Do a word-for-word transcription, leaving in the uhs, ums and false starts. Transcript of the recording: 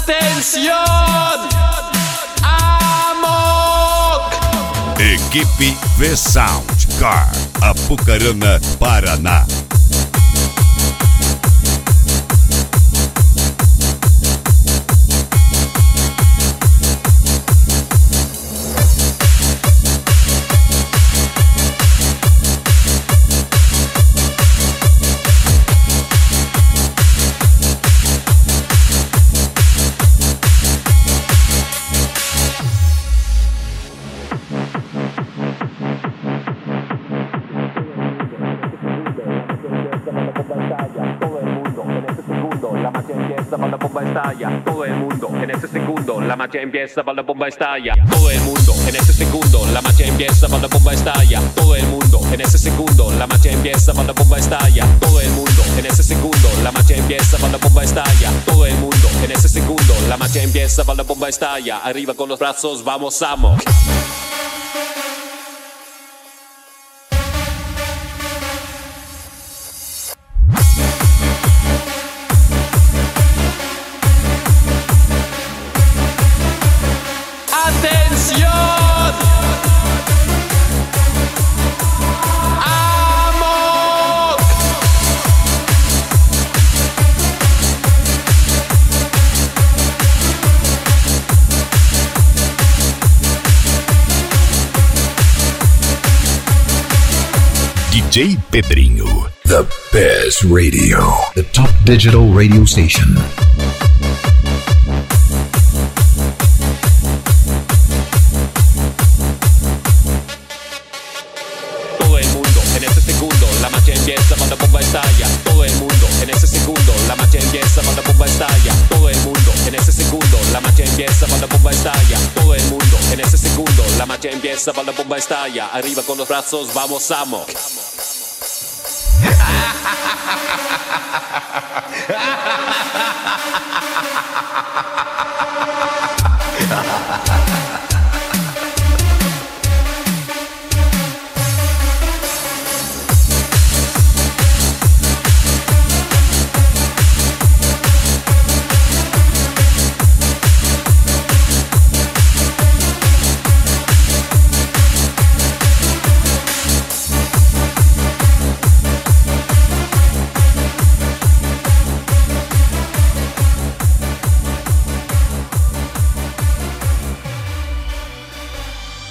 Atención! Amok! Equipe V-Sound Car, Apucarana, Paraná. Todo el mundo en ese segundo, la marcha empieza, la bomba estalla. Todo el mundo en ese segundo, la marcha empieza, la bomba estalla. Todo el mundo en ese segundo, la marcha empieza, la bomba estalla. Todo el mundo en ese segundo, la marcha empieza, la bomba estalla. Todo el mundo en ese segundo, la marcha empieza, la bomba estalla. Arriba con los brazos, vamos, amok. D J Pedrinho, the best radio, the top digital radio station. Todo el mundo en ese segundo, la marcha empieza, la bomba estalla. Todo el mundo en ese segundo, la marcha empieza, la bomba estalla. Todo el mundo en ese segundo, la marcha empieza, la bomba estalla. Todo el mundo en ese segundo, la marcha empieza, la bomba estalla. Arriba con los brazos, vamos, amok.